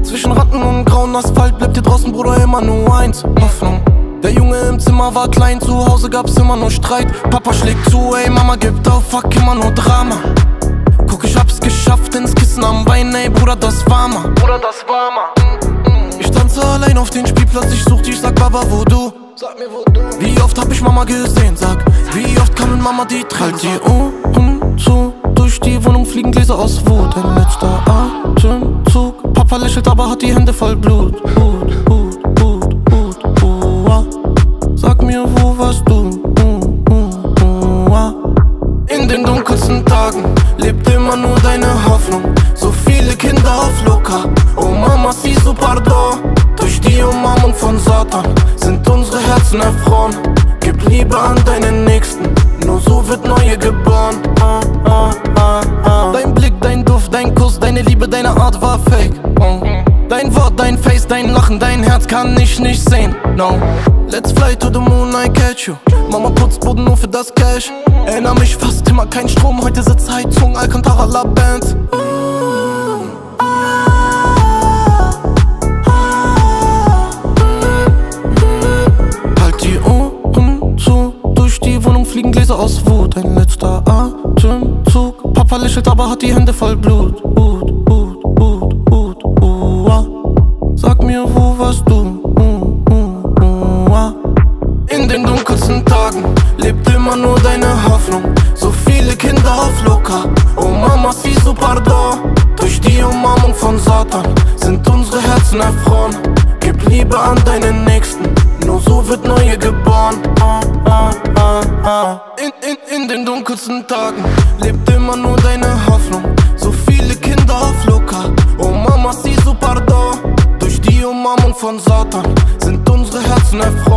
Zwischen Ratten und grauen Asphalt bleibt hier draußen, Bruder, immer nur eins: Hoffnung. Der Junge im Zimmer war klein, zu Hause gab's immer nur Streit. Papa schlägt zu, ey, Mama gibt auf, fuck, immer nur Drama. Guck, ich hab's geschafft, ins Kissen am Bein, ey, Bruder, das war mal. Bruder, das war mal. Ich tanze allein auf den Spielplatz, ich such dich, sag Baba, wo du? Sag mir, wo du? Wie oft hab ich Mama gesehen, sag, wie oft kam mit Mama die Tränen? Halt die Ohren zu, durch die Wohnung fliegen Gläser aus Wut. Ein letzter Atemzug, Papa lächelt, aber hat die Hände voll Blut. Sag mir, wo warst du? In den dunkelsten Tagen lebt immer nur deine Hoffnung. So viele Kinder auf Loka, oh Mama, si so pardon. Durch die Umarmung von Satan sind unsere Herzen erfroren. Gib Liebe an deinen Nächsten, nur so wird Neue geboren. Dein Blick, dein Duft, dein Kuss, deine Liebe, deine Art war fake. Dein Wort, dein Face, dein Lachen, dein Herz kann ich nicht sehen. No. Let's fly to the moon, I catch you. Mama putzt Boden nur für das Cash. Erinnere mich fast immer, kein Strom, heute sitzt Heizung, Alcantara La Band. Halt die Ohren zu, durch die Wohnung fliegen Gläser aus Wut. Ein letzter Atemzug, Papa lächelt, aber hat die Hände voll Blut. Sag mir, wo warst du? In den dunkelsten Tagen lebt immer nur deine Hoffnung. So viele Kinder auf Loka, oh Mama, si so pardon. Durch die Umarmung von Satan sind unsere Herzen erfroren. Gib Liebe an deinen Nächsten, nur so wird Neue geboren. In den dunkelsten Tagen lebt immer nur deine Hoffnung. So viele Kinder auf Loka, oh Mama, si so pardon. Durch die Umarmung von Satan sind unsere Herzen erfroren.